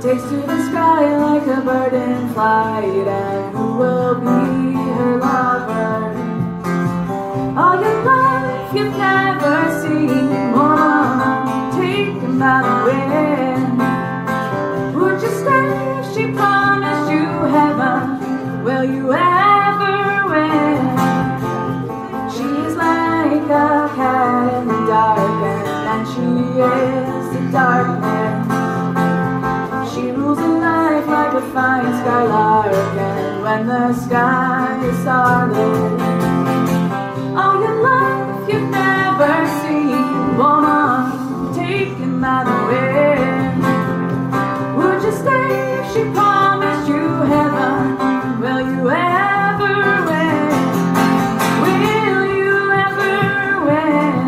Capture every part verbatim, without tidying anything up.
takes to the sky like a bird in flight, and who will be her lover? All your life you've never seen one taken by the wind. Would you stay if she promised you heaven? Will you ever win? She's like a cat in the dark, and she is the darkness. She rules a life like a fine skylark, and when the sky is starlit, all your life you've never seen woman taken by the wind. Would you stay if she promised you heaven? Will you ever win? Will you ever win?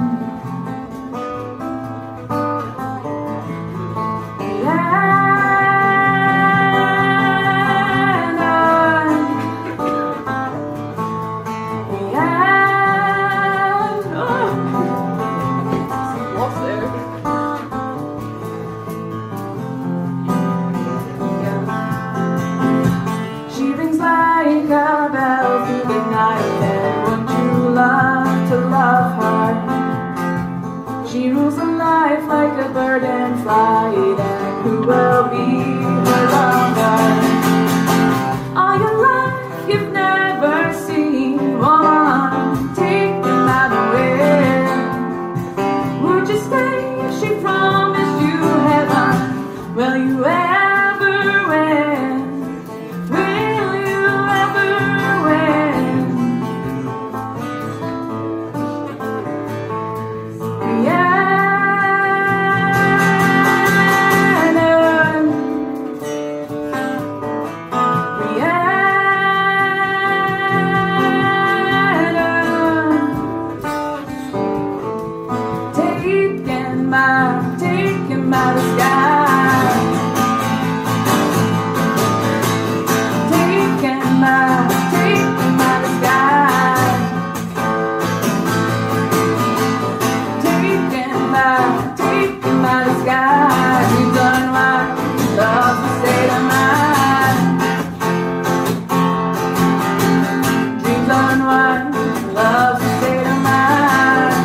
She rules a life like a bird in flight, and who will be her lover? All your life you've never seen woman taken by the wind. Would you stay if she promised you heaven? Will you ever win? Will you ever win? Yeah. Taken by the sky, taken by, taken by the sky, taken by, taken by the sky. You've done what love to say to mine. You've done what love to say to mine.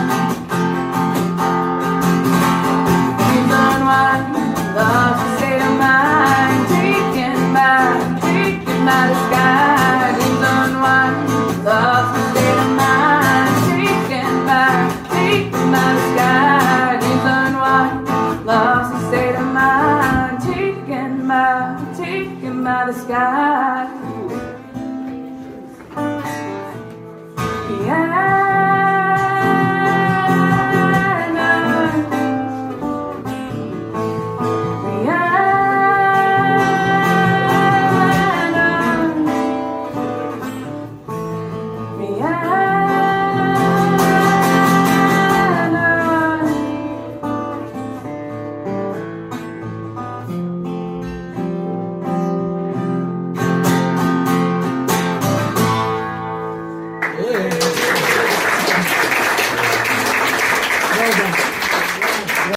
Love to say to mine, taken by, taken by the sky. You've done what love to say to mine, taken by, taken by the sky. You've done what love to say to mine, taken by, taken by the sky. Yeah. Well done.